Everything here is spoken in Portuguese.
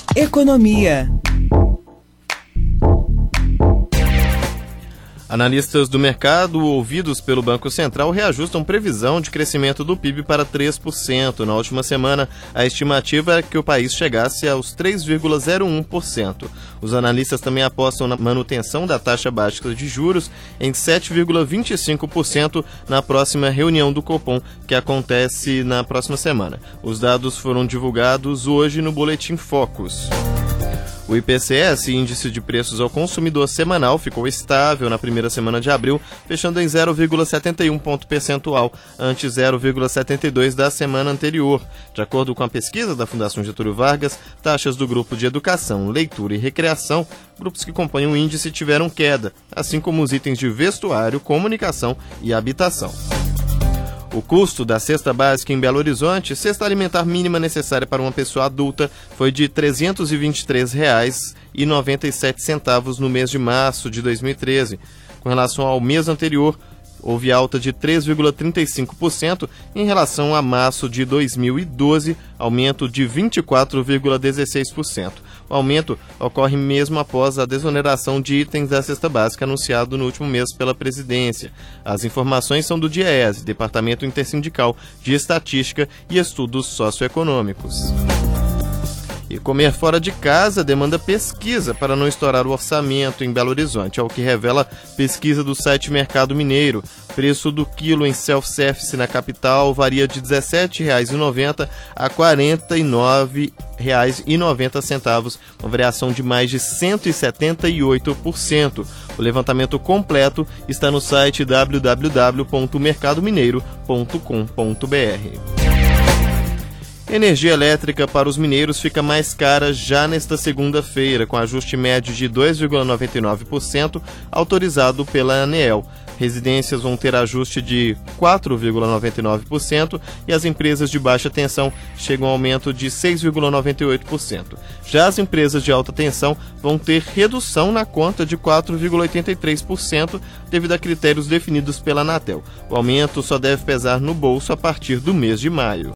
Economia. Analistas do mercado, ouvidos pelo Banco Central, reajustam previsão de crescimento do PIB para 3%. Na última semana, a estimativa é que o país chegasse aos 3,01%. Os analistas também apostam na manutenção da taxa básica de juros em 7,25% na próxima reunião do Copom, que acontece na próxima semana. Os dados foram divulgados hoje no Boletim Focus. O IPCS, Índice de Preços ao Consumidor Semanal, ficou estável na primeira semana de abril, fechando em 0,71 ponto percentual, ante 0,72 da semana anterior. De acordo com a pesquisa da Fundação Getúlio Vargas, taxas do grupo de Educação, Leitura e Recreação, grupos que compõem o índice, tiveram queda, assim como os itens de vestuário, comunicação e habitação. O custo da cesta básica em Belo Horizonte, cesta alimentar mínima necessária para uma pessoa adulta, foi de R$ 323,97 no mês de março de 2013. Com relação ao mês anterior, houve alta de 3,35% em relação a março de 2012, aumento de 24,16%. O aumento ocorre mesmo após a desoneração de itens da cesta básica anunciado no último mês pela presidência. As informações são do DIEESE, Departamento Intersindical de Estatística e Estudos Socioeconômicos. E comer fora de casa demanda pesquisa para não estourar o orçamento em Belo Horizonte, é o que revela pesquisa do site Mercado Mineiro. Preço do quilo em self-service na capital varia de R$ 17,90 a R$ 49,90, uma variação de mais de 178%. O levantamento completo está no site www.mercadomineiro.com.br. Energia elétrica para os mineiros fica mais cara já nesta segunda-feira, com ajuste médio de 2,99% autorizado pela ANEEL. Residências vão ter ajuste de 4,99% e as empresas de baixa tensão chegam a aumento de 6,98%. Já as empresas de alta tensão vão ter redução na conta de 4,83% devido a critérios definidos pela Anatel. O aumento só deve pesar no bolso a partir do mês de maio.